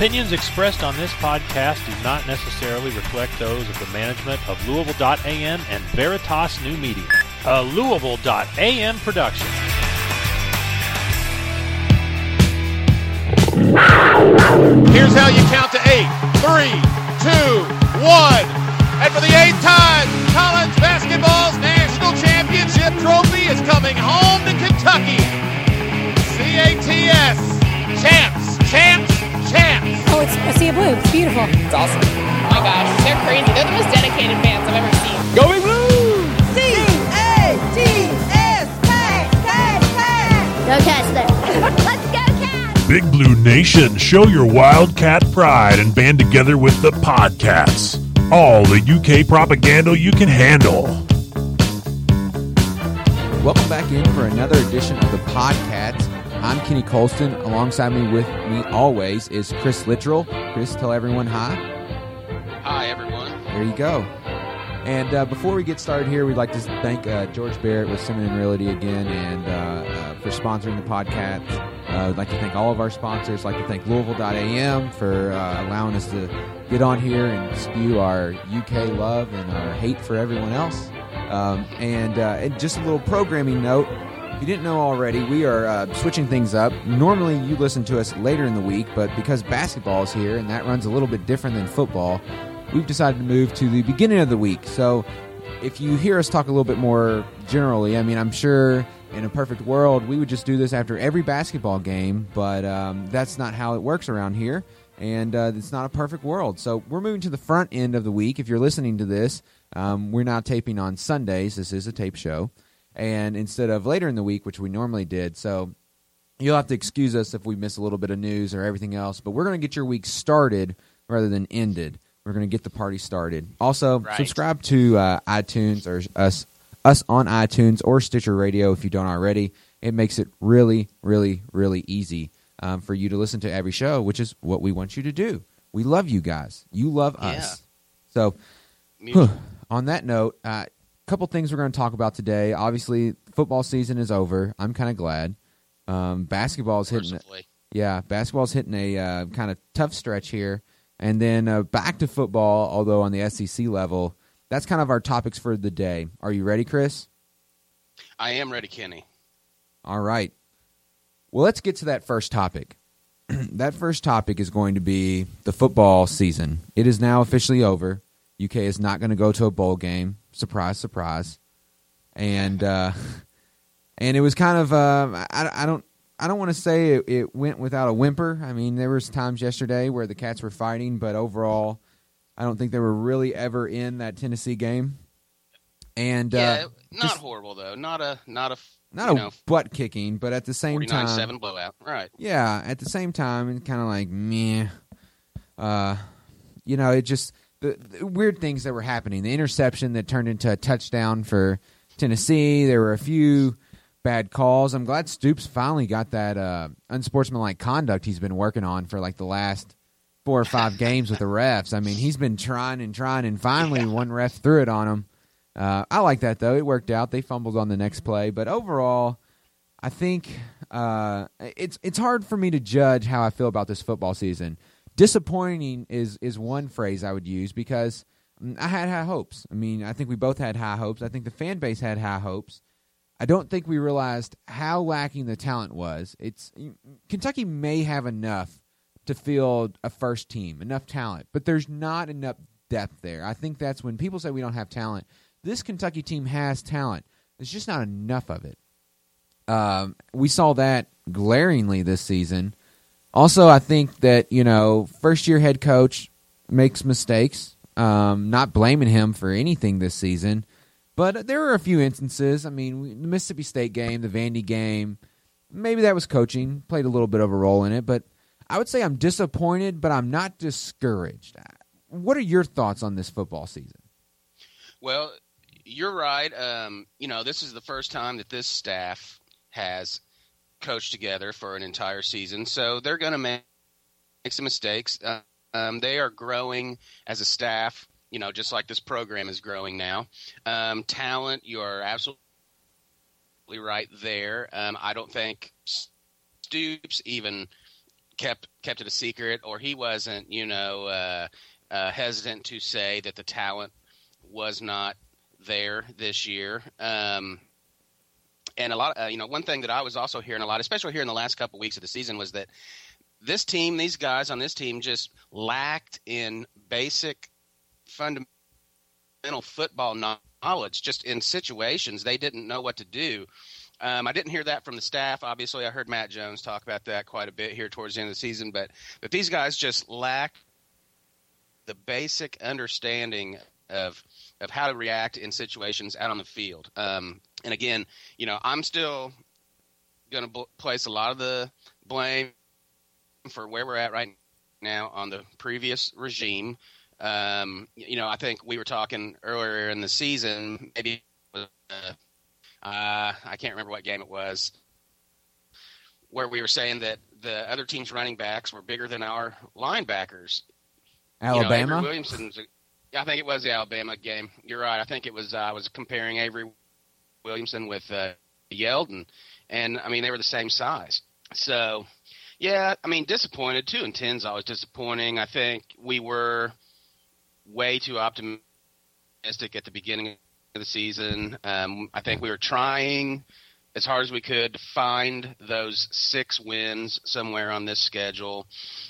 Opinions expressed on this podcast do not necessarily reflect those of the management of Louisville.am and Veritas New Media, a Louisville.am production. Here's how you count to 8. 3, 2, 1. And for the 8th time, College basketball's national championship trophy is coming home to Kentucky. CATS. Champs, champs, champs. Oh, it's a sea of blue. It's beautiful. It's awesome. Oh my gosh, they're crazy. They're the most dedicated fans I've ever seen. Going blue! C-A-T-S, Go Cats there. Let's go Cats! Big Blue Nation, show your Wildcat pride and band together with the Podcats. All the UK propaganda you can handle. Welcome back in for another edition of the Podcats. I'm Kenny Colston. Alongside me with me always is Chris Littrell. Chris, tell everyone hi. Hi, everyone. There you go. And before we get started here, we'd like to thank George Barrett with Simmons & Realty again and for sponsoring the podcast. I'd like to thank all of our sponsors. I'd like to thank Louisville.am for allowing us to get on here and spew our UK love and our hate for everyone else. And just a little programming note. If you didn't know already, we are switching things up. Normally, you listen to us later in the week, but because basketball is here and that runs a little bit different than football, we've decided to move to the beginning of the week. So if you hear us talk a little bit more generally, I mean, I'm sure in a perfect world, we would just do this after every basketball game, but that's not how it works around here, and it's not a perfect world. So we're moving to the front end of the week. If you're listening to this, we're now taping on Sundays. This is a tape show. And instead of later in the week, which we normally did. So you'll have to excuse us if we miss a little bit of news or everything else. But we're going to get your week started rather than ended. We're going to get the party started. Also, subscribe to iTunes or us on iTunes or Stitcher Radio if you don't already. It makes it really, really, really easy for you to listen to every show, which is what we want you to do. We love you guys. You love us. So on that note, couple things we're going to talk about today. Obviously, football season is over. I'm kind of glad. Basketball's hitting a kind of tough stretch here. And then back to football, although on the SEC level. That's kind of our topics for the day. Are you ready, Chris? I am ready, Kenny. All right. Well, let's get to that first topic. That first topic is going to be the football season. It is now officially over. UK is not going to go to a bowl game. Surprise, surprise. And it was kind of I don't want to say it went without a whimper. I mean, there was times yesterday where the Cats were fighting, but overall, I don't think they were really ever in that Tennessee game. And not horrible though. Not a butt kicking, but at the same time, 49-7 blowout. Right. Yeah, at the same time, it's kind of like meh. It just. The weird things that were happening. The interception that turned into a touchdown for Tennessee. There were a few bad calls. I'm glad Stoops finally got that unsportsmanlike conduct he's been working on for like the last 4 or 5 games with the refs. I mean, he's been trying, and finally one ref threw it on him. I like that, though. It worked out. They fumbled on the next play. But overall, I think it's hard for me to judge how I feel about this football season. Disappointing is one phrase I would use because I had high hopes. I mean, I think we both had high hopes. I think the fan base had high hopes. I don't think we realized how lacking the talent was. Kentucky may have enough to field a first team, enough talent, but there's not enough depth there. I think that's when people say we don't have talent. This Kentucky team has talent. There's just not enough of it. We saw that glaringly this season. Also, I think that, first-year head coach makes mistakes. Not blaming him for anything this season. But there were a few instances. I mean, the Mississippi State game, the Vandy game, maybe that was coaching. Played a little bit of a role in it. But I would say I'm disappointed, but I'm not discouraged. What are your thoughts on this football season? Well, you're right. This is the first time that this staff has coached together for an entire season, so they're going to make some mistakes. They are growing as a staff, just like this program is growing now. Talent, you are absolutely right there. I don't think Stoops even kept it a secret, or he wasn't, hesitant to say that the talent was not there this year. And a lot, one thing that I was also hearing a lot, especially here in the last couple weeks of the season, was that these guys on this team just lacked in basic fundamental football knowledge. Just in situations, they didn't know what to do. I didn't hear that from the staff. Obviously, I heard Matt Jones talk about that quite a bit here towards the end of the season. But these guys just lack the basic understanding of how to react in situations out on the field. And again, I'm still going to place a lot of the blame for where we're at right now on the previous regime. I think we were talking earlier in the season, maybe I can't remember what game it was, where we were saying that the other team's running backs were bigger than our linebackers. Alabama? Avery Williamson's, I think it was the Alabama game. You're right. I think it was. I was comparing Avery Williamson with Yeldon, and I mean they were the same size. So, yeah, I mean disappointed. 2-10's always disappointing. I think we were way too optimistic at the beginning of the season. I think we were trying as hard as we could to find those 6 wins somewhere on this schedule.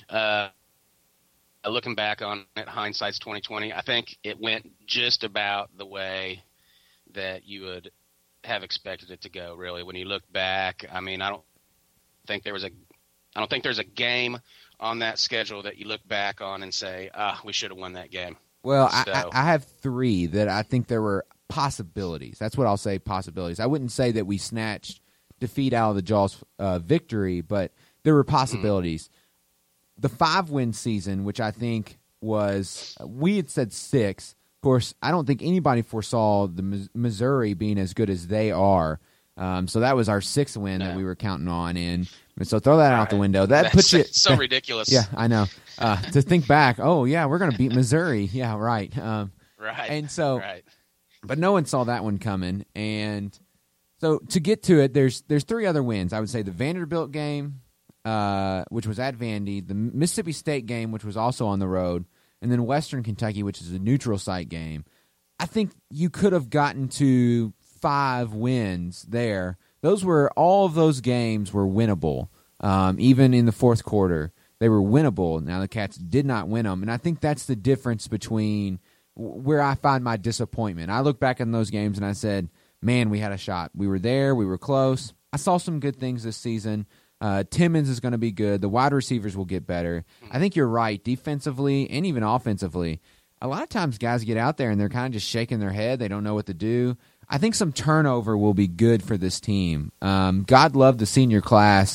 Looking back on it, hindsight's 2020. I think it went just about the way that you would have expected it to go. Really, when you look back, I mean, I don't think there's a game on that schedule that you look back on and say, we should have won that game. Well, so. I have 3 that I think there were possibilities. That's what I'll say, possibilities. I wouldn't say that we snatched defeat out of the jaws victory, but there were possibilities. The 5-win season, which I think was, we had said 6. Of course, I don't think anybody foresaw the Missouri being as good as they are. So that was our 6th win that we were counting on. And so throw that out the window. That puts you so ridiculous. Yeah, I know. To think back, we're going to beat Missouri. Yeah, right. Right. And so, but no one saw that one coming. And so to get to it, there's 3 other wins. I would say the Vanderbilt game, which was at Vandy, the Mississippi State game, which was also on the road, and then Western Kentucky, which is a neutral site game. I think you could have gotten to 5 wins there. All of those games were winnable. Even in the fourth quarter, they were winnable. Now the Cats did not win them, and I think that's the difference between where I find my disappointment. I look back on those games and I said, man, we had a shot. We were there. We were close. I saw some good things this season. Timmons is going to be good. The wide receivers will get better. I think you're right. Defensively and even offensively, a lot of times guys get out there and they're kind of just shaking their head. They don't know what to do. I think some turnover will be good for this team. God love the senior class,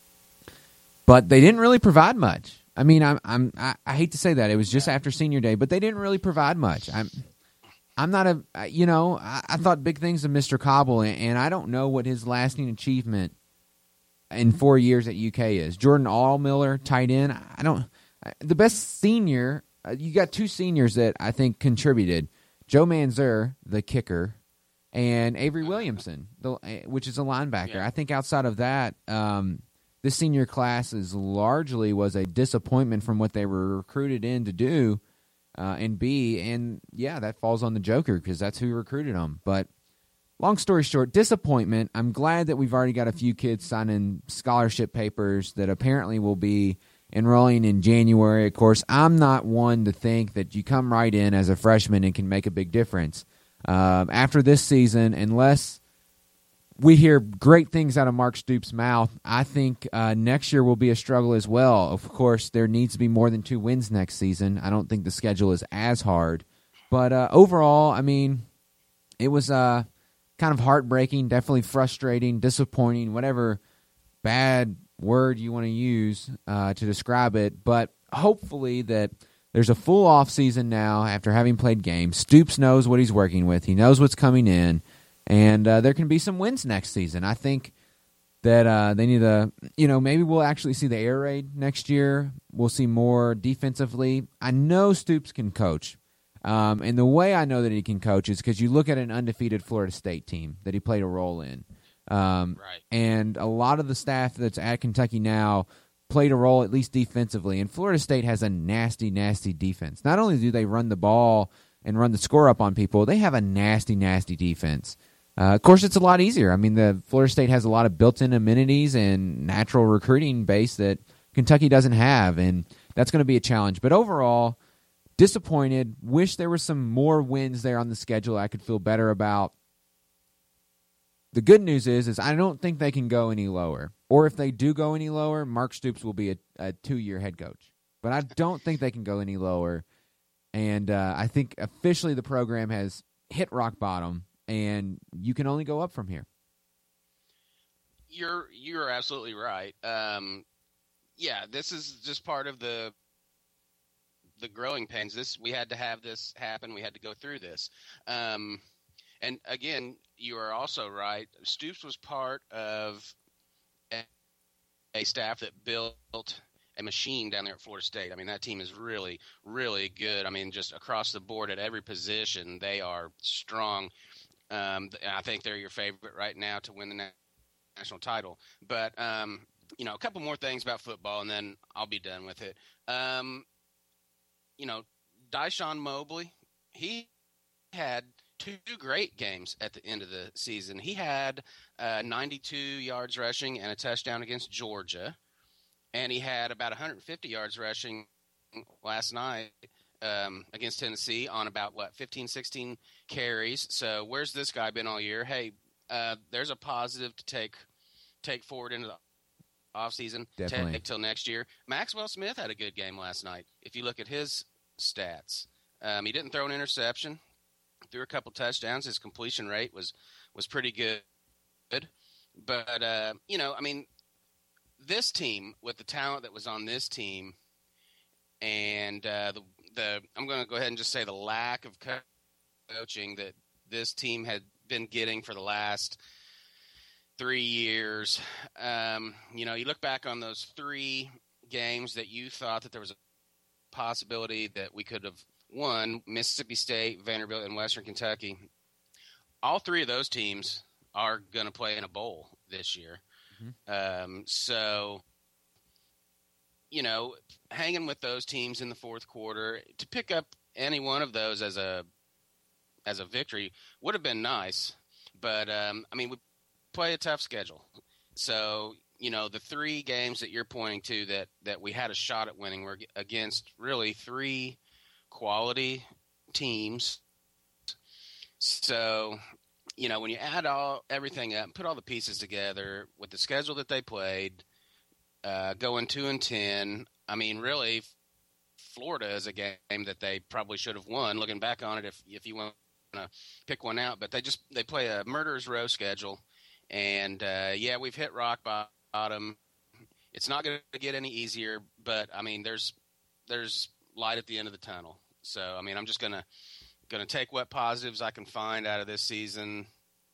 but they didn't really provide much. I mean, I hate to say that. It was just after senior day, but they didn't really provide much. I'm not I thought big things of Mr. Cobble, and I don't know what his lasting achievement in 4 years at UK is. Jordan Allmiller, tight end. The best senior, you got 2 seniors that I think contributed. Joe Manzer, the kicker, and Avery Williamson, which is a linebacker. Yeah. I think outside of that, this senior class largely was a disappointment from what they were recruited in to do and be. And, yeah, that falls on the Joker because that's who recruited them. But long story short, disappointment. I'm glad that we've already got a few kids signing scholarship papers that apparently will be enrolling in January. Of course, I'm not one to think that you come right in as a freshman and can make a big difference. After this season, unless we hear great things out of Mark Stoops' mouth, I think next year will be a struggle as well. Of course, there needs to be more than 2 wins next season. I don't think the schedule is as hard. But overall, I mean, it was kind of heartbreaking, definitely frustrating, disappointing, whatever bad word you want to use to describe it. But hopefully that there's a full off season now after having played games. Stoops knows what he's working with. He knows what's coming in. And there can be some wins next season. I think that they need to, maybe we'll actually see the air raid next year. We'll see more defensively. I know Stoops can coach. And the way I know that he can coach is because you look at an undefeated Florida State team that he played a role in. Right. And a lot of the staff that's at Kentucky now played a role, at least defensively. And Florida State has a nasty, nasty defense. Not only do they run the ball and run the score up on people, they have a nasty, nasty defense. Of course, it's a lot easier. I mean, the Florida State has a lot of built-in amenities and natural recruiting base that Kentucky doesn't have, and that's going to be a challenge. But overall, disappointed. Wish there were some more wins there on the schedule I could feel better about. The good news is I don't think they can go any lower. Or if they do go any lower, Mark Stoops will be a 2-year head coach. But I don't think they can go any lower. And I think officially the program has hit rock bottom, and you can only go up from here. You're absolutely right. Yeah, this is just part of the growing pains. We had to have this happen. We had to go through this. And again, you are also right. Stoops was part of a staff that built a machine down there at Florida State. I mean, that team is really, really good. I mean, just across the board at every position, they are strong. I think they're your favorite right now to win the national title. But, you know, a couple more things about football, and then I'll be done with it. You know, Dyshawn Mobley, he had 2 great games at the end of the season. He had 92 yards rushing and a touchdown against Georgia, and he had about 150 yards rushing last night against Tennessee on about, 15, 16 carries. So where's this guy been all year? Hey, there's a positive to take forward into the offseason, take till next year. Maxwell Smith had a good game last night. If you look at his stats, he didn't throw an interception. Threw a couple touchdowns. His completion rate was pretty good. But, you know, I mean, this team, with the talent that was on this team, and I'm going to go ahead and just say the lack of coaching that this team had been getting for the last 3 years. You know, you look back on those 3 games that you thought that there was a possibility that we could have won, Mississippi State, Vanderbilt, and Western Kentucky. All 3 of those teams are going to play in a bowl this year. Mm-hmm. So, you know, hanging with those teams in the fourth quarter, to pick up any one of those as a victory would have been nice. But, I mean, we play a tough schedule. So, you know, the 3 games that you're pointing to that we had a shot at winning were against really 3 quality teams. So, you know, when you add everything up and put all the pieces together with the schedule that they played, going 2-10, I mean, really, Florida is a game that they probably should have won. Looking back on it, if you want to pick one out, but they play a murderer's row schedule, and yeah, we've hit rock bottom. It's not going to get any easier, but I mean, there's light at the end of the tunnel. So, I mean, I'm just gonna take what positives I can find out of this season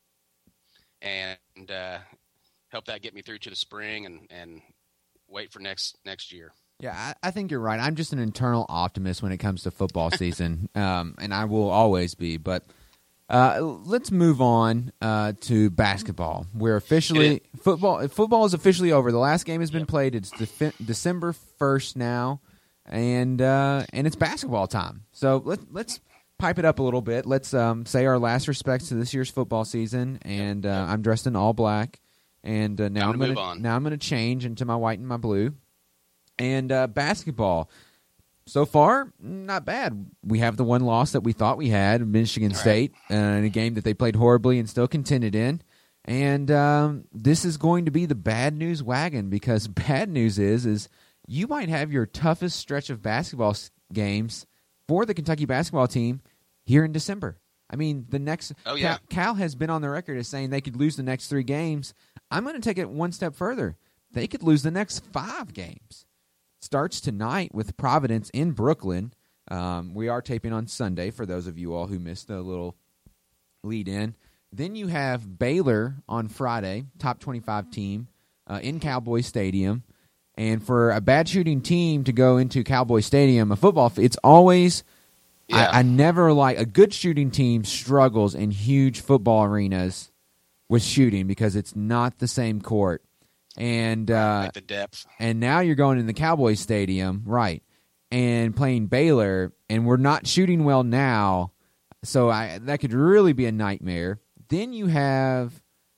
and help that get me through to the spring and wait for next year. Yeah, I think you're right. I'm just an internal optimist when it comes to football season, and I will always be. But let's move on to basketball. We're officially football is officially over. The last game has been played. It's December 1st now. And it's basketball time. So let's pipe it up a little bit. Let's say our last respects to this year's football season. And I'm dressed in all black. And now I'm going to change into my white and my blue. And basketball, so far, not bad. We have the one loss that we thought we had, Michigan State, in a game that they played horribly and still contended in. And this is going to be the bad news wagon, because bad news is you might have your toughest stretch of basketball games for the Kentucky basketball team here in December. I mean, the next Cal has been on the record as saying they could lose the next 3 games. I'm going to take it one step further. They could lose the next 5 games. Starts tonight with Providence in Brooklyn. We are taping on Sunday for those of you all who missed the little lead in. Then you have Baylor on Friday, top 25 team, in Cowboy Stadium. And for a bad shooting team to go into Cowboy Stadium, it's always I never like a good shooting team struggles in huge football arenas with shooting because it's not the same court. And Like the depth. And now you're going in the Cowboys Stadium, right, and playing Baylor, and we're not shooting well now, so that could really be a nightmare. Then you have,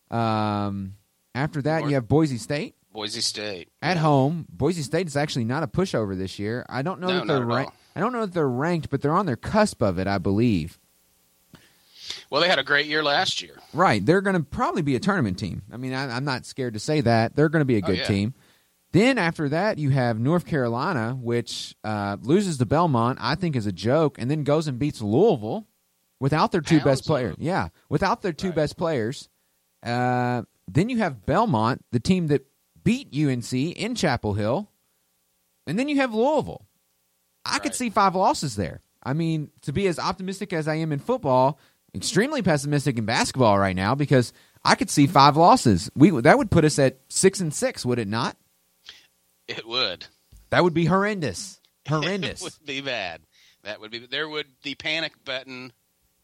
after that, you have Boise State. Boise State. At home. Boise State is actually not a pushover this year. I don't know that they're ranked. I don't know that they're ranked, but they're on their cusp of it, I believe. Well, they had a great year last year. Right. They're going to probably be a tournament team. I mean, I'm not scared to say that. They're going to be a good team. Then after that, you have North Carolina, which loses to Belmont, I think is a joke, and then goes and beats Louisville without their two best players. Yeah, without their two best players. Then you have Belmont, the team that beat UNC in Chapel Hill, and then you have Louisville. I could see 5 losses there. I mean, to be as optimistic as I am in football, extremely pessimistic in basketball right now because I could see 5 losses. That would put us at 6-6, would it not? It would. That would be horrendous. Horrendous. It would be bad. The panic button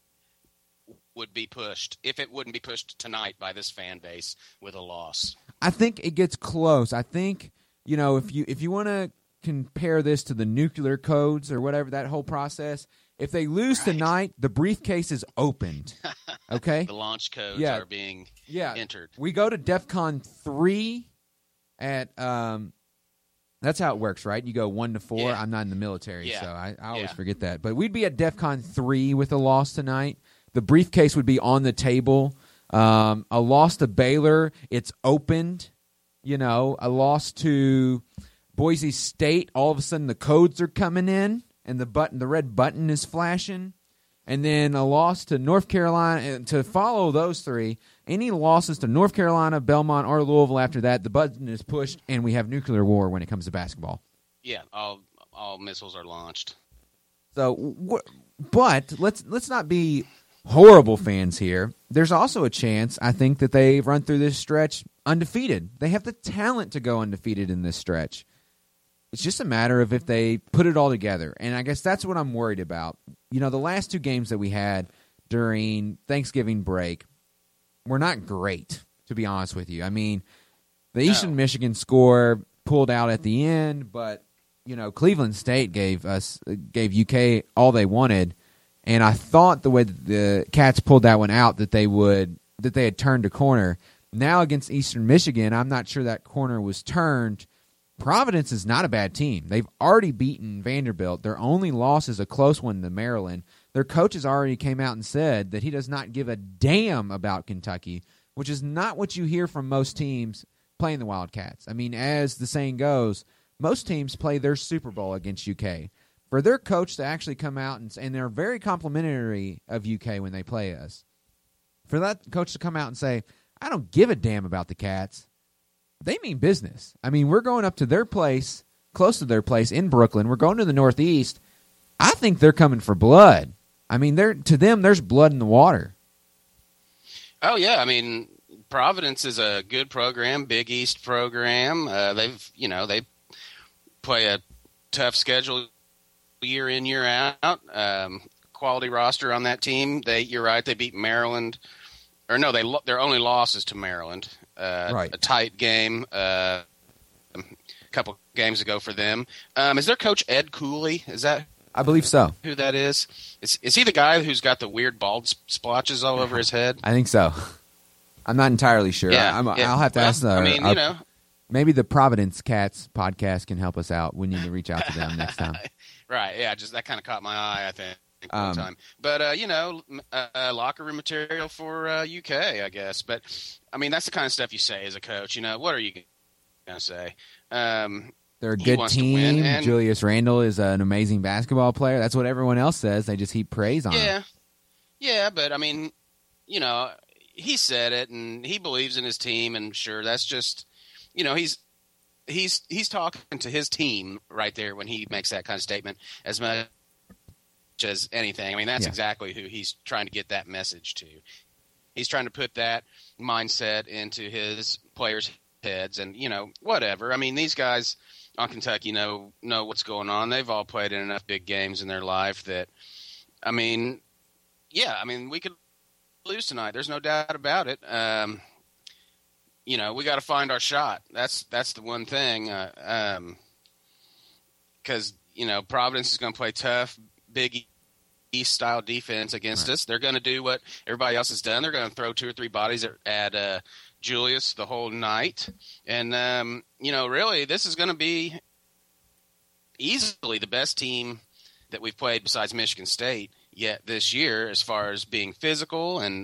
would be pushed if it wouldn't be pushed tonight by this fan base with a loss. I think it gets close. I think, if you want to compare this to the nuclear codes or whatever, that whole process, if they lose tonight, the briefcase is opened. Okay? The launch codes are being entered. We go to DEFCON 3 at that's how it works, right? You go 1 to 4. Yeah. I'm not in the military, Yeah. so I always forget that. But we'd be at DEFCON 3 with a loss tonight. The briefcase would be on the table. A loss to Baylor, it's opened. A loss to Boise State, all of a sudden the codes are coming in and the red button is flashing. And then a loss to North Carolina. And to follow those 3, any losses to North Carolina, Belmont, or Louisville after that, the button is pushed and we have nuclear war when it comes to basketball. Yeah, all missiles are launched. So, but let's not be horrible fans here. There's also a chance, I think, that they run through this stretch undefeated. They have the talent to go undefeated in this stretch. It's just a matter of if they put it all together. And I guess that's what I'm worried about. The last 2 games that we had during Thanksgiving break were not great, to be honest with you. I mean, the Eastern Michigan score pulled out at the end, but, Cleveland State gave UK all they wanted. And I thought the way that the Cats pulled that one out that they had turned a corner. Now against Eastern Michigan, I'm not sure that corner was turned. Providence is not a bad team. They've already beaten Vanderbilt. Their only loss is a close one to Maryland. Their coach has already came out and said that he does not give a damn about Kentucky, which is not what you hear from most teams playing the Wildcats. I mean, as the saying goes, most teams play their Super Bowl against UK. For their coach to actually come out and they're very complimentary of UK when they play us. For that coach to come out and say, I don't give a damn about the Cats, they mean business. I mean, we're going up to their place, close to their place in Brooklyn. We're going to the Northeast. I think they're coming for blood. I mean, to them, there's blood in the water. Oh, yeah. I mean, Providence is a good program, Big East program. They play a tough schedule year in, year out. Quality roster on that team. You're right. They beat Maryland. Or no, their only loss is to Maryland. Right. A tight game a couple games ago for them. Is their coach Ed Cooley? Is that? I believe so. Who that is? Is he the guy who's got the weird bald splotches all over his head? I think so. I'm not entirely sure. Yeah, I'll have to ask maybe the Providence Cats podcast can help us out. We need to reach out to them next time. Right, yeah, just that kind of caught my eye, I think, one time. But, locker room material for UK, I guess. But, I mean, that's the kind of stuff you say as a coach. What are you going to say? They're a good team. And Julius Randle is an amazing basketball player. That's what everyone else says. They just heap praise on him. Yeah, but, I mean, he said it, and he believes in his team, and sure, that's just, he's talking to his team right there when he makes that kind of statement as much as anything. I mean, that's exactly who he's trying to get that message to. He's trying to put that mindset into his players' heads, and whatever. I mean, these guys on Kentucky know what's going on. They've all played in enough big games in their life that, I mean, we could lose tonight. There's no doubt about it. we got to find our shot. That's the one thing. Because Providence is going to play tough, Big East style defense against us. They're going to do what everybody else has done. They're going to throw 2 or 3 bodies at Julius the whole night. And really, this is going to be easily the best team that we've played besides Michigan State yet this year, as far as being physical and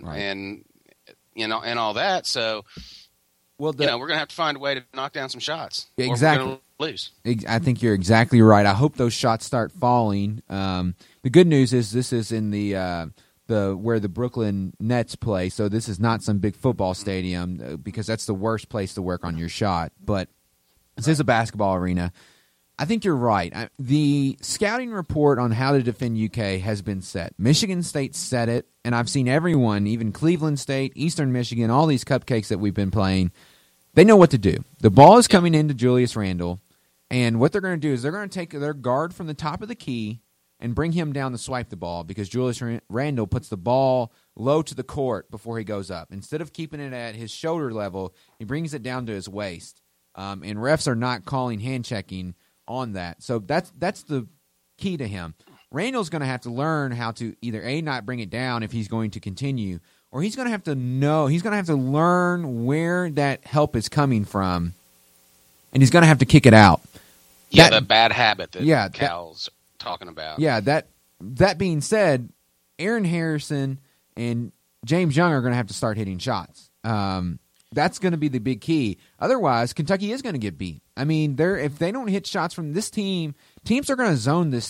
all that. So, we're going to have to find a way to knock down some shots. Exactly. Or we're going to lose. I think you're exactly right. I hope those shots start falling. The good news is this is in the where the Brooklyn Nets play, so this is not some big football stadium because that's the worst place to work on your shot. But this is a basketball arena. I think you're right. The scouting report on how to defend UK has been set. Michigan State said it, and I've seen everyone, even Cleveland State, Eastern Michigan, all these cupcakes that we've been playing, they know what to do. The ball is coming into Julius Randle, and what they're going to do is they're going to take their guard from the top of the key and bring him down to swipe the ball because Julius Randle puts the ball low to the court before he goes up. Instead of keeping it at his shoulder level, he brings it down to his waist. And refs are not calling hand-checking on that. So that's the key to him. Randall's going to have to learn how to either A, not bring it down if he's going to continue, or he's going to have to learn where that help is coming from, and he's going to have to kick it out. Yeah, the bad habit that Cal's talking about. Yeah, that being said, Aaron Harrison and James Young are going to have to start hitting shots. That's going to be the big key. Otherwise, Kentucky is going to get beat. I mean, if they don't hit shots from this team, teams are going to zone this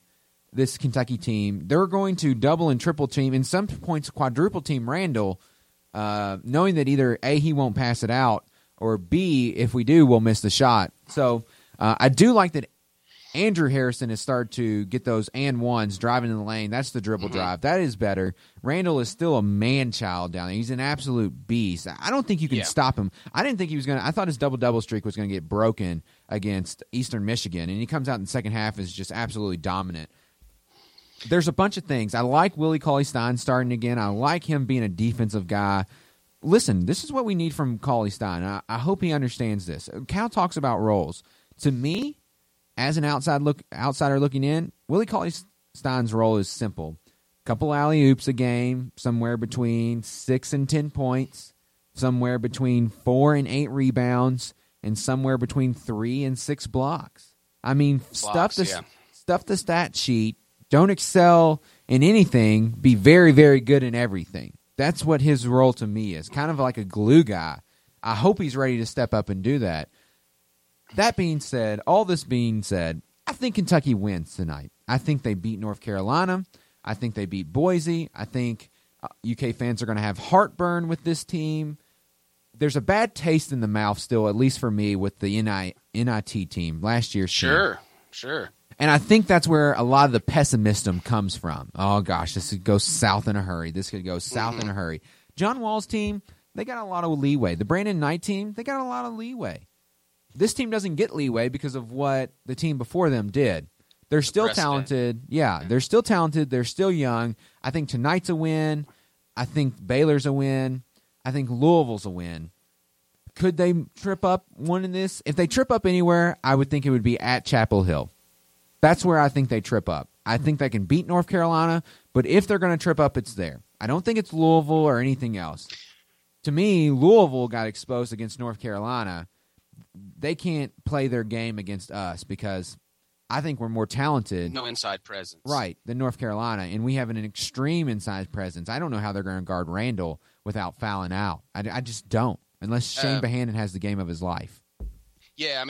Kentucky team. They're going to double and triple team, and some points quadruple team Randall, knowing that either A, he won't pass it out, or B, if we do, we'll miss the shot. So I do like that Andrew Harrison has started to get those and ones driving in the lane. That's the dribble drive. That is better. Randall is still a man-child down there. He's an absolute beast. I don't think you can stop him. I didn't think he was going to – I thought his double-double streak was going to get broken against Eastern Michigan, and he comes out in the second half as just absolutely dominant. There's a bunch of things. I like Willie Cauley-Stein starting again. I like him being a defensive guy. Listen, this is what we need from Cauley-Stein. I hope he understands this. Cal talks about roles. To me, as an outsider looking in, Willie Cauley-Stein's role is simple. Couple alley-oops a game, somewhere between 6 and 10 points, somewhere between 4 and 8 rebounds, and somewhere between 3 and 6 blocks. I mean, stuff the stat sheet. Don't excel in anything. Be very, very good in everything. That's what his role to me is, kind of like a glue guy. I hope he's ready to step up and do that. That being said, all this being said, I think Kentucky wins tonight. I think they beat North Carolina. I think they beat Boise. I think UK fans are going to have heartburn with this team. There's a bad taste in the mouth still, at least for me, with the NIT team, last year's team. Sure. And I think that's where a lot of the pessimism comes from. Oh, gosh, this could go south in a hurry. This could go south in a hurry. John Wall's team, they got a lot of leeway. The Brandon Knight team, they got a lot of leeway. This team doesn't get leeway because of what the team before them did. They're still talented. Yeah, they're still talented. They're still young. I think tonight's a win. I think Baylor's a win. I think Louisville's a win. Could they trip up one in this? If they trip up anywhere, I would think it would be at Chapel Hill. That's where I think they trip up. I think they can beat North Carolina, but if they're going to trip up, it's there. I don't think it's Louisville or anything else. To me, Louisville got exposed against North Carolina. They can't play their game against us because I think we're more talented. No inside presence. Right, than North Carolina, and we have an extreme inside presence. I don't know how they're going to guard Randall without fouling out. I just don't, unless Shane Bohannon has the game of his life. Yeah,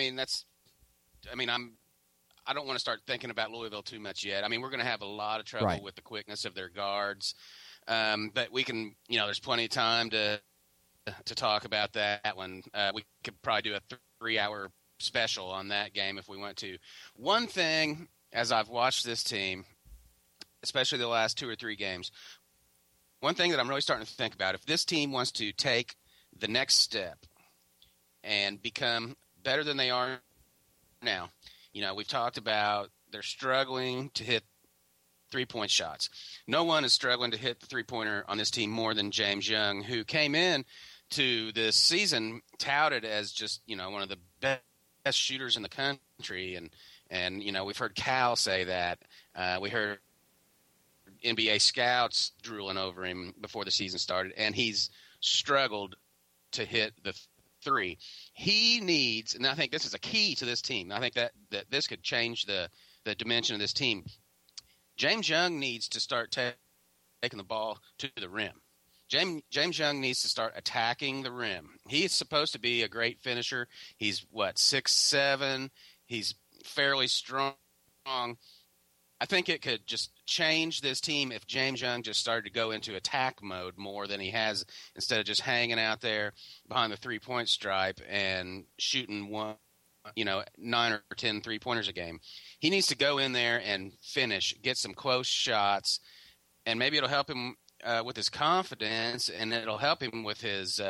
I don't want to start thinking about Louisville too much yet. I mean, we're going to have a lot of trouble with the quickness of their guards. But we can, there's plenty of time to talk about that one. We could probably do a 3-hour special on that game if we want to. One thing, as I've watched this team, especially the last 2 or 3 games, one thing that I'm really starting to think about, if this team wants to take the next step and become better than they are now, we've talked about they're struggling to hit 3-point shots. No one is struggling to hit the 3-pointer on this team more than James Young, who came in to this season touted as just, one of the best shooters in the country. And we've heard Cal say that. We heard NBA scouts drooling over him before the season started, and he's struggled to hit the three. He needs, and I think this is a key to this team. I think that this could change the dimension of this team. James Young needs to start taking the ball to the rim. James Young needs to start attacking the rim. He's supposed to be a great finisher. He's 6'7". He's fairly strong. I think it could just change this team if James Young just started to go into attack mode more than he has, instead of just hanging out there behind the 3-point stripe and shooting 9 or 10 3-pointers a game. He needs to go in there and finish, get some close shots, and maybe it'll help him with his confidence, and it'll help him with his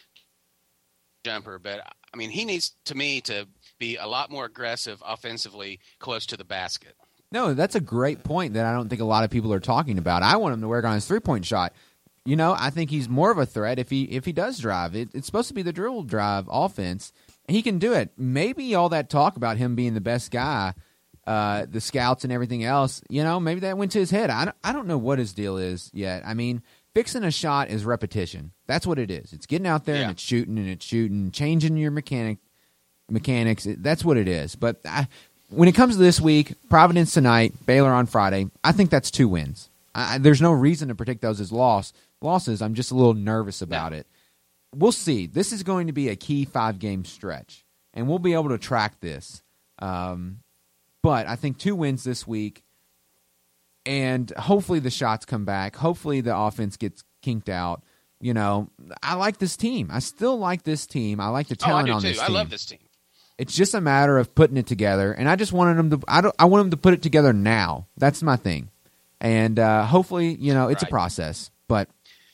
jumper. But, he needs, to me, to be a lot more aggressive offensively close to the basket. No, that's a great point that I don't think a lot of people are talking about. I want him to work on his 3-point shot. I think he's more of a threat if he does drive. It's supposed to be the dribble drive offense. He can do it. Maybe all that talk about him being the best guy, the scouts and everything else, maybe that went to his head. I don't know what his deal is yet. Fixing a shot is repetition. That's what it is. It's getting out there and it's shooting, changing your mechanics. That's what it is. But when it comes to this week, Providence tonight, Baylor on Friday, I think that's 2 wins. There's no reason to predict those as losses. I'm just a little nervous about it. We'll see. This is going to be a key 5-game stretch, and we'll be able to track this. But I think 2 wins this week, and hopefully the shots come back. Hopefully the offense gets kinked out. I like this team. I still like this team. I like the talent on this team. I love this team. It's just a matter of putting it together, and I just wanted them to. I want them to put it together now. That's my thing, and hopefully, it's a process. But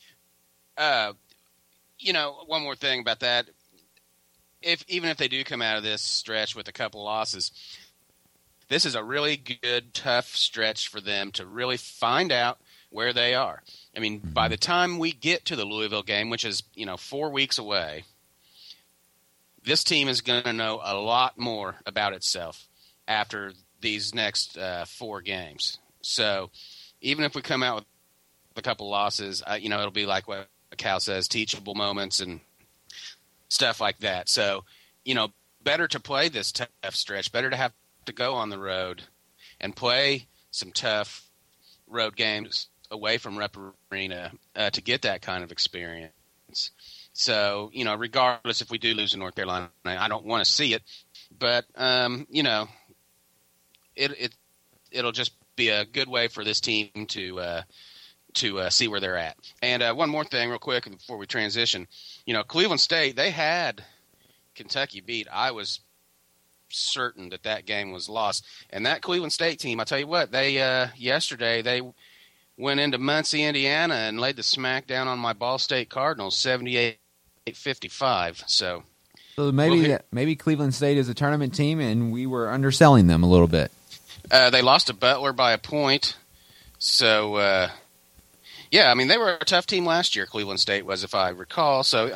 one more thing about that: even if they do come out of this stretch with a couple losses, this is a really good, tough stretch for them to really find out where they are. By the time we get to the Louisville game, which is 4 weeks away, this team is going to know a lot more about itself after these next 4 games. So even if we come out with a couple losses, it'll be like what Cal says, teachable moments and stuff like that. So, better to play this tough stretch, better to have to go on the road and play some tough road games away from Rupp Arena to get that kind of experience. So, regardless if we do lose in North Carolina, I don't want to see it, but, it'll just be a good way for this team to see where they're at. And one more thing real quick before we transition. Cleveland State, they had Kentucky beat. I was certain that game was lost. And that Cleveland State team, I tell you what, they yesterday they went into Muncie, Indiana, and laid the smack down on my Ball State Cardinals, 78-55. So maybe Cleveland State is a tournament team, and we were underselling them a little bit. They lost to Butler by a point. So, they were a tough team last year, Cleveland State was, if I recall. So,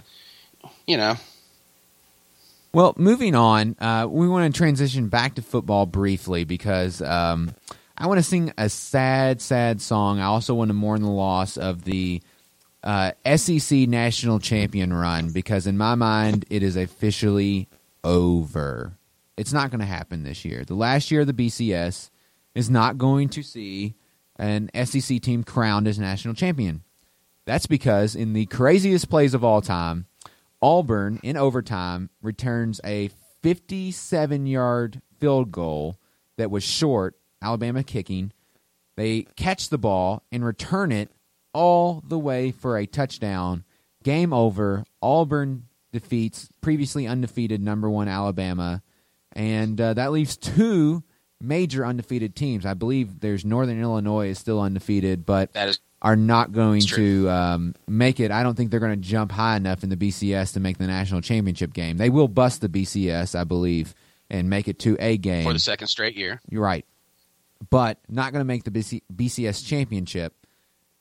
Well, moving on, we want to transition back to football briefly because I want to sing a sad, sad song. I also want to mourn the loss of the SEC national champion run because in my mind, it is officially over. It's not going to happen this year. The last year of the BCS is not going to see an SEC team crowned as national champion. That's because in the craziest plays of all time, Auburn, in overtime, returns a 57-yard field goal that was short, Alabama kicking. They catch the ball and return it all the way for a touchdown. Game over. Auburn defeats previously undefeated number 1 Alabama, and that leaves 2 major undefeated teams. I believe there's Northern Illinois is still undefeated, but are not going to make it. I don't think they're going to jump high enough in the BCS to make the national championship game. They will bust the BCS, I believe, and make it to a game. For the second straight year. You're right. But not going to make the BCS championship.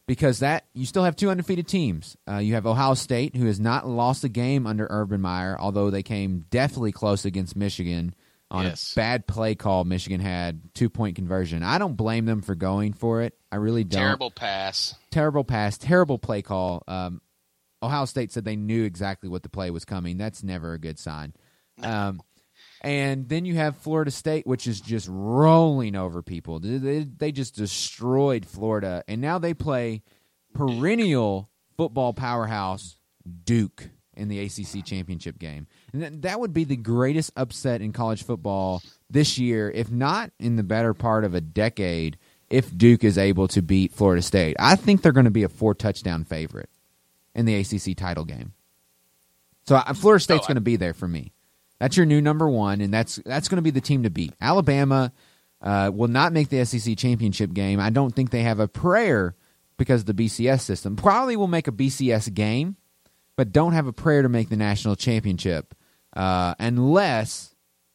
because you still have two undefeated teams. You have Ohio State, who has not lost a game under Urban Meyer, although they came definitely close against Michigan on a bad play call. Michigan had 2-point conversion. I don't blame them for going for it. I really don't. Terrible pass, terrible play call. Ohio State said they knew exactly what the play was coming. That's never a good sign. And then you have Florida State, which is just rolling over people. They just destroyed Florida. And now they play perennial football powerhouse Duke in the ACC championship game. And that would be the greatest upset in college football this year, if not in the better part of a decade, if Duke is able to beat Florida State. I think they're going to be a 4-touchdown favorite in the ACC title game. So Florida State's going to be there for me. That's your new number one, and that's going to be the team to beat. Alabama will not make the SEC championship game. I don't think they have a prayer because of the BCS system. Probably will make a BCS game, but don't have a prayer to make the national championship unless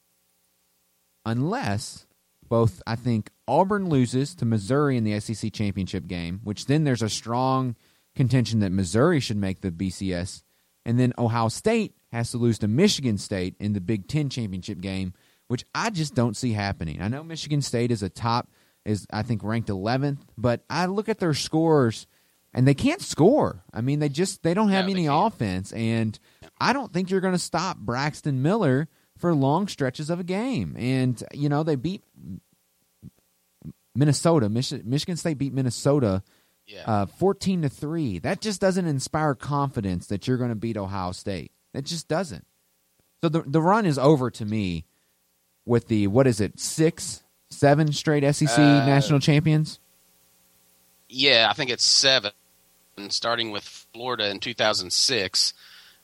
both, I think, Auburn loses to Missouri in the SEC championship game, which then there's a strong contention that Missouri should make the BCS, and then Ohio State has to lose to Michigan State in the Big Ten championship game, which I just don't see happening. I know Michigan State is I think ranked 11th, but I look at their scores and they can't score. I mean, they don't have any offense, and I don't think you're going to stop Braxton Miller for long stretches of a game. And they beat Minnesota. Michigan State beat Minnesota 14-3. That just doesn't inspire confidence that you're going to beat Ohio State. It just doesn't. So the run is over to me with the, 6-7 straight SEC national champions? Yeah, I think it's 7, starting with Florida in 2006.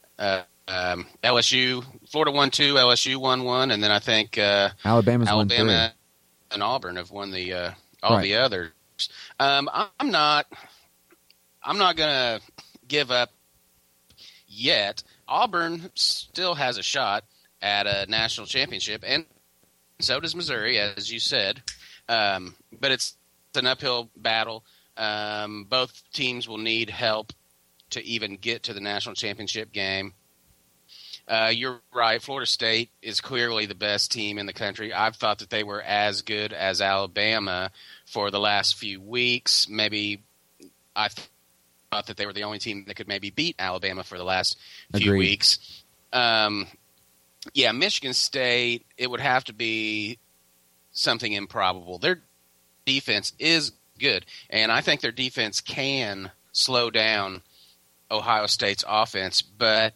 LSU, Florida won 2, LSU won 1, and then I think Alabama and Auburn have won the the others. I'm not going to give up yet. Auburn still has a shot at a national championship, and so does Missouri, as you said. But it's an uphill battle. Both teams will need help to even get to the national championship game. You're right. Florida State is clearly the best team in the country. I've thought that they were as good as Alabama for the last few weeks. Maybe I thought that they were the only team that could maybe beat Alabama for the last few weeks. Michigan State, it would have to be something improbable. Their defense is good, and I think their defense can slow down Ohio State's offense, but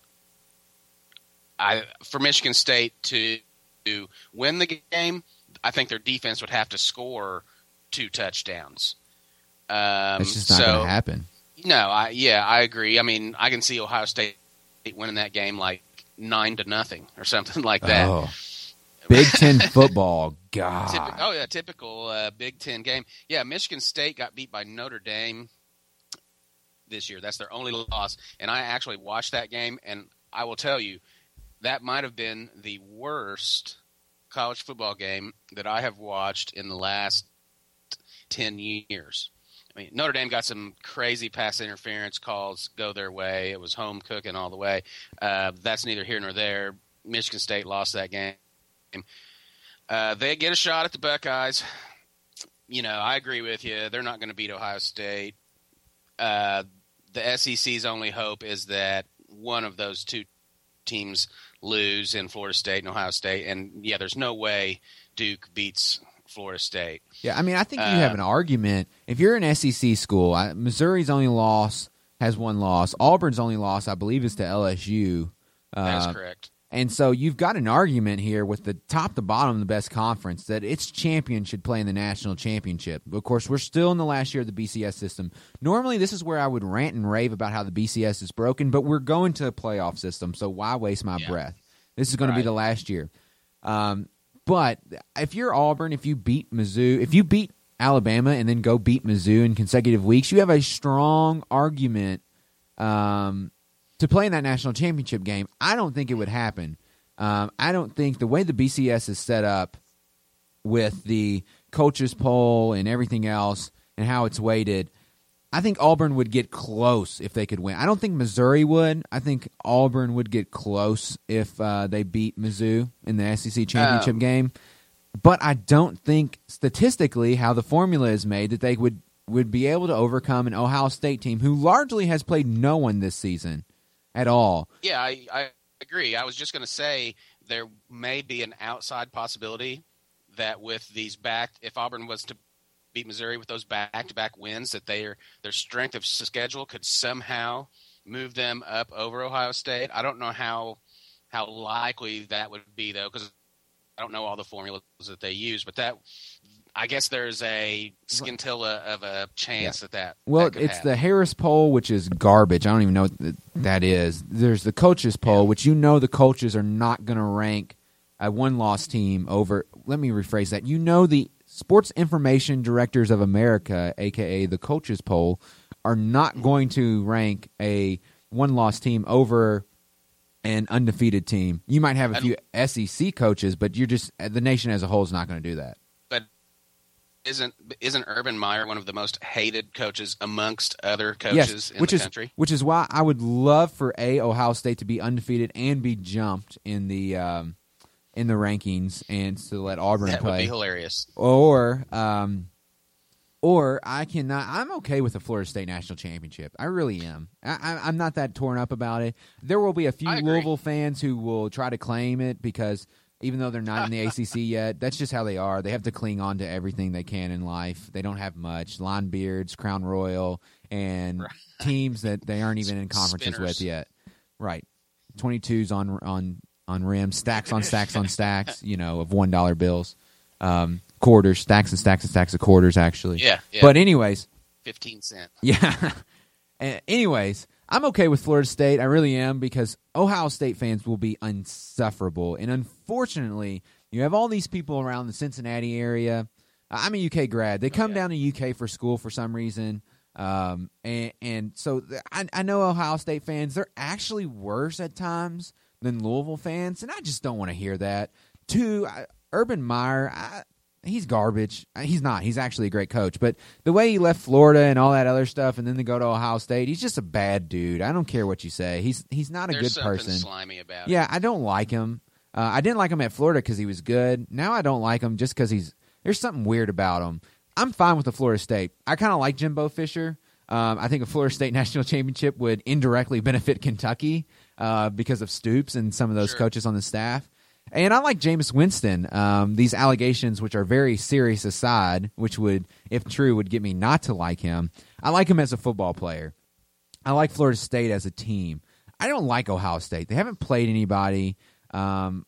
for Michigan State to win the game, I think their defense would have to score 2 touchdowns. It's just not going to happen. No, I agree. I mean, I can see Ohio State winning that game like 9-0 or something like that. Oh. Big Ten football, God. Typical Big Ten game. Yeah, Michigan State got beat by Notre Dame this year. That's their only loss. And I actually watched that game, and I will tell you, that might have been the worst college football game that I have watched in the last 10 years. I mean, Notre Dame got some crazy pass interference calls go their way. It was home cooking all the way. That's neither here nor there. Michigan State lost that game. They get a shot at the Buckeyes. I agree with you. They're not going to beat Ohio State. The SEC's only hope is that one of those two teams lose in Florida State and Ohio State. And, there's no way Duke beats Florida State. Yeah, I mean, I think you have an argument. If you're an SEC school, Missouri's only loss has one loss. Auburn's only loss, I believe, is to LSU. That is correct. And so you've got an argument here with the top to bottom of the best conference that its champion should play in the national championship. Of course, we're still in the last year of the BCS system. Normally, this is where I would rant and rave about how the BCS is broken, but we're going to a playoff system, so why waste my breath? This is going to be the last year. But if you're Auburn, if you beat Mizzou, if you beat Alabama and then go beat Mizzou in consecutive weeks, you have a strong argument to play in that national championship game. I don't think it would happen. I don't think the way the BCS is set up with the coaches poll and everything else and how it's weighted, I think Auburn would get close if they could win. I don't think Missouri would. I think Auburn would get close if they beat Mizzou in the SEC championship game. But I don't think statistically how the formula is made that they would be able to overcome an Ohio State team who largely has played no one this season at all. Yeah, I agree. I was just going to say there may be an outside possibility that with these if Auburn was to beat Missouri with those back-to-back wins, that their strength of schedule could somehow move them up over Ohio State. I don't know how likely that would be, though, because I don't know all the formulas that they use. But I guess there's a scintilla of a chance that Well, could it's happen. the Harris poll, which is garbage. I don't even know what that is. There's the coaches poll, which the coaches are not going to rank a one-loss team over. Let me rephrase that. The Sports Information Directors of America, a.k.a. the coaches poll, are not going to rank a one-loss team over an undefeated team. You might have a few SEC coaches, but the nation as a whole is not going to do that. But isn't Urban Meyer one of the most hated coaches amongst other coaches in the country? Which is why I would love for Ohio State to be undefeated and be jumped in the rankings, and to let Auburn play. That would be hilarious. Or I cannot. I'm okay with the Florida State National Championship. I really am. I'm not that torn up about it. There will be a few Louisville fans who will try to claim it because even though they're not in the ACC yet, that's just how they are. They have to cling on to everything they can in life. They don't have much. Linebeards, Crown Royal, and teams that they aren't even in conferences with yet. Right. 22s on rims, stacks on stacks on stacks, of $1 bills. Quarters, stacks and stacks and stacks of quarters, actually. Yeah. But anyways. 15 cents. Yeah. Anyways, I'm okay with Florida State. I really am, because Ohio State fans will be insufferable. And unfortunately, you have all these people around the Cincinnati area. I'm a UK grad. They come down to UK for school for some reason. And so I know Ohio State fans, they're actually worse at times than Louisville fans, and I just don't want to hear that. Two, Urban Meyer, he's garbage. He's not. He's actually a great coach. But the way he left Florida and all that other stuff and then to go to Ohio State, he's just a bad dude. I don't care what you say. He's not a good person. There's something slimy about it. Yeah, I don't like him. I didn't like him at Florida because he was good. Now I don't like him just because there's something weird about him. I'm fine with the Florida State. I kind of like Jimbo Fisher. I think a Florida State national championship would indirectly benefit Kentucky because of Stoops and some of those coaches on the staff. And I like Jameis Winston. These allegations, which are very serious aside, which would, if true, would get me not to like him. I like him as a football player. I like Florida State as a team. I don't like Ohio State. They haven't played anybody. Urban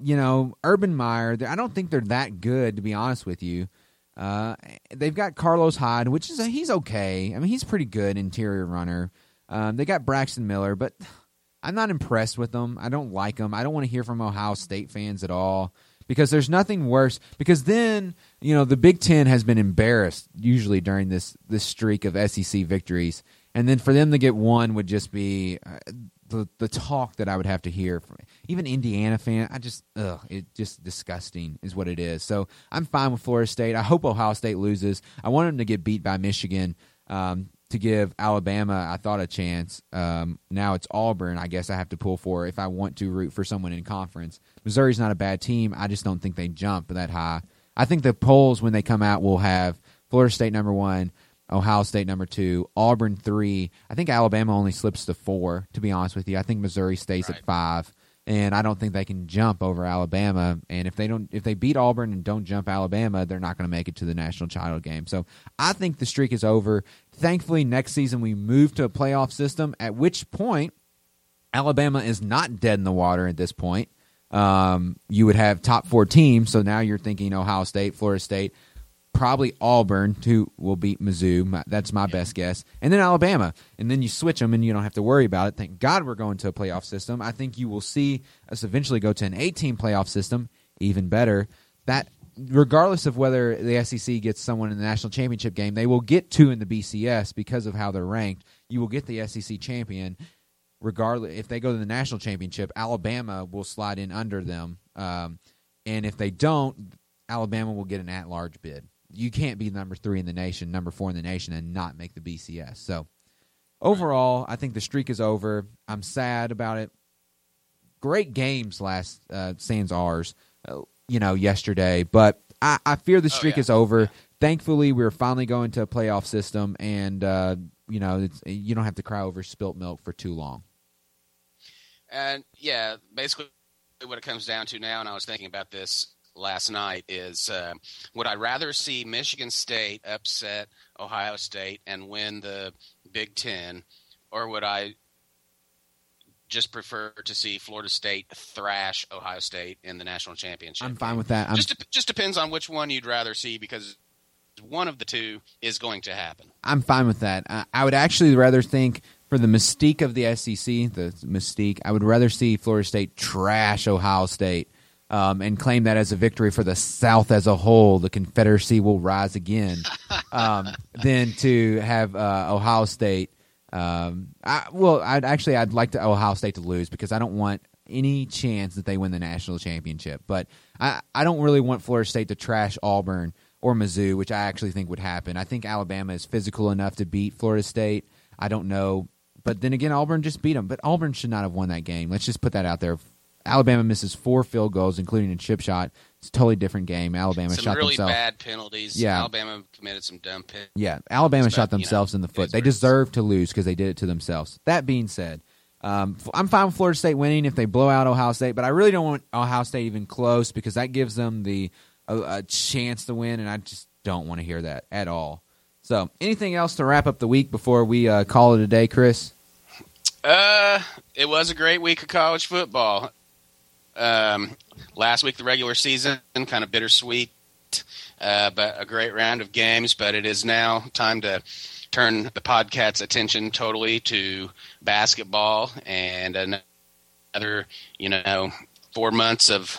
Meyer, I don't think they're that good, to be honest with you. They've got Carlos Hyde, which is he's okay. I mean, he's pretty good interior runner. They got Braxton Miller, but I'm not impressed with them. I don't like them. I don't want to hear from Ohio State fans at all because there's nothing worse. Because then, the Big Ten has been embarrassed usually during this streak of SEC victories, and then for them to get one would just be the talk that I would have to hear from even Indiana fan. It's just disgusting is what it is. So I'm fine with Florida State. I hope Ohio State loses. I want them to get beat by Michigan to give Alabama, I thought, a chance. Now it's Auburn, I guess I have to pull for if I want to root for someone in conference. Missouri's not a bad team. I just don't think they jump that high. I think the polls when they come out will have Florida State number 1, Ohio State number 2, Auburn 3. I think Alabama only slips to 4, to be honest with you. I think Missouri stays at 5, and I don't think they can jump over Alabama. And if they beat Auburn and don't jump Alabama, they're not going to make it to the national title game. So I think the streak is over. Thankfully, next season we move to a playoff system, at which point Alabama is not dead in the water at this point. You would have top 4 teams, so now you're thinking Ohio State, Florida State, probably Auburn, who will beat Mizzou. That's my best guess. And then Alabama. And then you switch them, and you don't have to worry about it. Thank God we're going to a playoff system. I think you will see us eventually go to an 8-team playoff system, even better. That, regardless of whether the SEC gets someone in the national championship game, they will get 2 in the BCS because of how they're ranked. You will get the SEC champion. Regardless, if they go to the national championship, Alabama will slide in under them. And if they don't, Alabama will get an at-large bid. you can't be number 3 in the nation, number 4 in the nation, and not make the BCS. So overall, I think the streak is over. I'm sad about it. Great games last sans ours, yesterday, but I fear the streak is over. Thankfully, we're finally going to a playoff system, and you don't have to cry over spilt milk for too long. And basically what it comes down to now, and I was thinking about this last night, is would I rather see Michigan State upset Ohio State and win the Big Ten, or would I just prefer to see Florida State thrash Ohio State in the national championship? I'm fine with that. Just depends on which one you'd rather see, because one of the two is going to happen. I'm fine with that. I would actually rather think, for the mystique of the SEC, I would rather see Florida State trash Ohio State and claim that as a victory for the South as a whole. The Confederacy will rise again, than to have Ohio State. I'd like Ohio State to lose, because I don't want any chance that they win the national championship. But I don't really want Florida State to trash Auburn or Mizzou, which I actually think would happen. I think Alabama is physical enough to beat Florida State. I don't know. But then again, Auburn just beat them. But Auburn should not have won that game. Let's just put that out there. Alabama misses 4 field goals, including a chip shot. It's a totally different game. Alabama shot themselves. Some really bad penalties. Yeah. Alabama committed some dumb penalties. Yeah, Alabama shot themselves in the foot. They deserve to lose because they did it to themselves. That being said, I'm fine with Florida State winning if they blow out Ohio State, but I really don't want Ohio State even close, because that gives them a chance to win, and I just don't want to hear that at all. So, anything else to wrap up the week before we call it a day, Chris? It was a great week of college football. Last week, the regular season, kind of bittersweet, but a great round of games. But it is now time to turn the podcast's attention totally to basketball, and another, 4 months of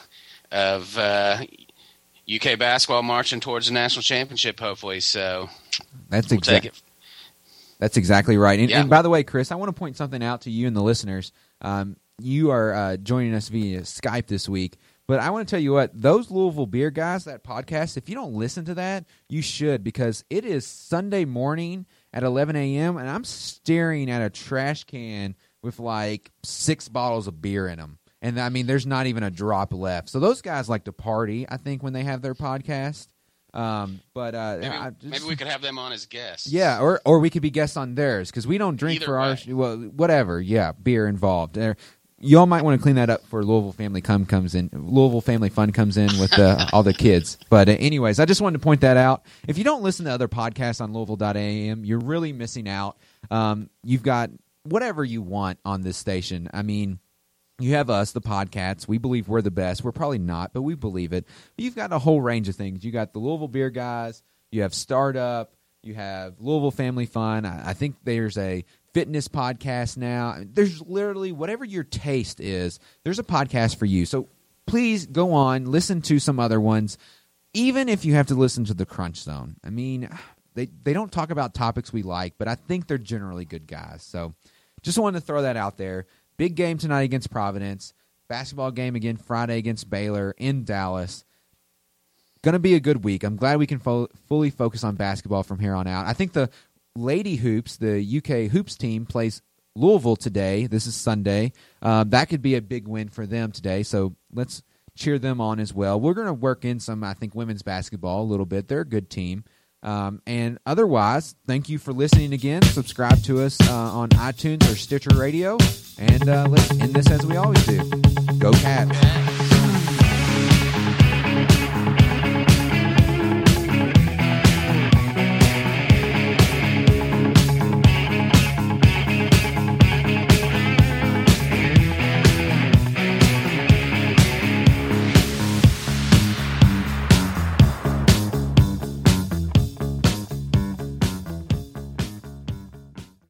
UK basketball marching towards the national championship, hopefully. So that's we'll take it. That's exactly right. And by the way, Chris, I want to point something out to you and the listeners. You are joining us via Skype this week, but I want to tell you what, those Louisville Beer Guys, that podcast, if you don't listen to that, you should, because it is Sunday morning at 11 a.m., and I'm staring at a trash can with like 6 bottles of beer in them. And, I mean, there's not even a drop left. So those guys like to party, I think, when they have their podcast. Maybe we could have them on as guests. Yeah, or we could be guests on theirs, because we don't drink for our whatever. Yeah, beer involved. Y'all might want to clean that up for Louisville Family Fun comes in with all the kids. But anyways, I just wanted to point that out. If you don't listen to other podcasts on Louisville.am, you're really missing out. You've got whatever you want on this station. I mean, you have us, the podcasts. We believe we're the best. We're probably not, but we believe it. But you've got a whole range of things. You got the Louisville Beer Guys. You have Startup. You have Louisville Family Fun. I think there's a fitness podcast now. There's literally whatever your taste is, there's a podcast for you. So please go on, listen to some other ones, even if you have to listen to the Crunch Zone. I mean, they don't talk about topics we like, but I think they're generally good guys. So just wanted to throw that out there. Big game tonight against Providence. Basketball game again Friday against Baylor in Dallas. Going to be a good week. I'm glad we can fully focus on basketball from here on out. I think the Lady Hoops, the UK Hoops team, plays Louisville today. This is Sunday. That could be a big win for them today, so let's cheer them on as well. We're going to work in some, I think, women's basketball a little bit. They're a good team. And otherwise, thank you for listening again. Subscribe to us on iTunes or Stitcher Radio. And let's end this as we always do. Go Cats.